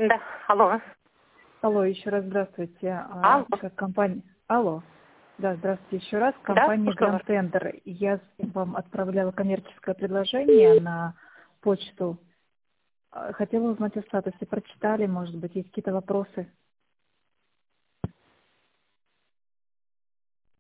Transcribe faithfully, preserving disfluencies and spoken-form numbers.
Да, алло. Алло, еще раз здравствуйте. А, Алло. Как компания... Алло. Да, здравствуйте еще раз. Да, Компания слушаю вас. Grand Tender. Я вам отправляла коммерческое предложение на почту. А, Хотела узнать о статусе. Прочитали, может быть, есть какие-то вопросы?